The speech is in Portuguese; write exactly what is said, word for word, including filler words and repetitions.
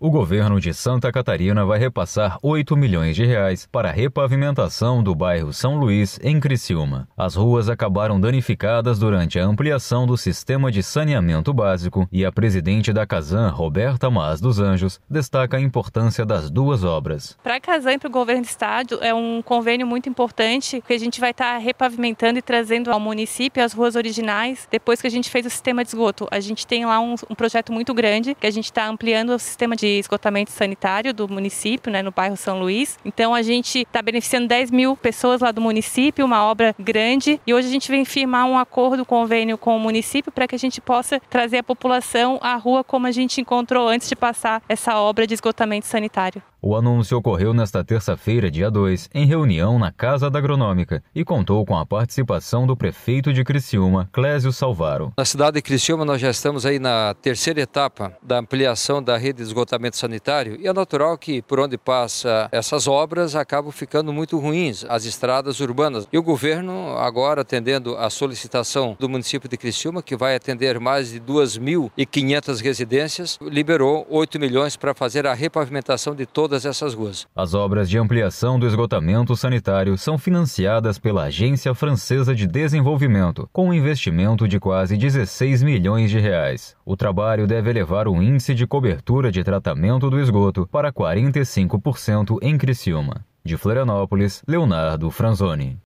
O governo de Santa Catarina vai repassar oito milhões de reais para a repavimentação do bairro São Luís, em Criciúma. As ruas acabaram danificadas durante a ampliação do sistema de saneamento básico e a presidente da Casan, Roberta Mas dos Anjos, destaca a importância das duas obras. Para a Casan e para o governo do estado é um convênio muito importante, que a gente vai estar repavimentando e trazendo ao município as ruas originais, depois que a gente fez o sistema de esgoto. A gente tem lá um, um projeto muito grande, que a gente está ampliando o sistema de esgotamento sanitário do município, né, no bairro São Luís. Então a gente está beneficiando dez mil pessoas lá do município, uma obra grande, e hoje a gente vem firmar um acordo, um convênio com o município para que a gente possa trazer a população à rua como a gente encontrou antes de passar essa obra de esgotamento sanitário. O anúncio ocorreu nesta terça-feira, dia dois, em reunião na Casa da Agronômica e contou com a participação do prefeito de Criciúma, Clésio Salvaro. Na cidade de Criciúma nós já estamos aí na terceira etapa da ampliação da rede de esgotamento sanitário e é natural que por onde passa essas obras acabam ficando muito ruins, as estradas urbanas. E o governo, agora atendendo a solicitação do município de Criciúma, que vai atender mais de duas mil e quinhentas residências, liberou oito milhões para fazer a repavimentação de todas essas ruas. As obras de ampliação do esgotamento sanitário são financiadas pela Agência Francesa de Desenvolvimento, com um investimento de quase dezesseis milhões de reais. O trabalho deve elevar o índice de cobertura de tratamento do esgoto para quarenta e cinco por cento em Criciúma. De Florianópolis, Leonardo Franzoni.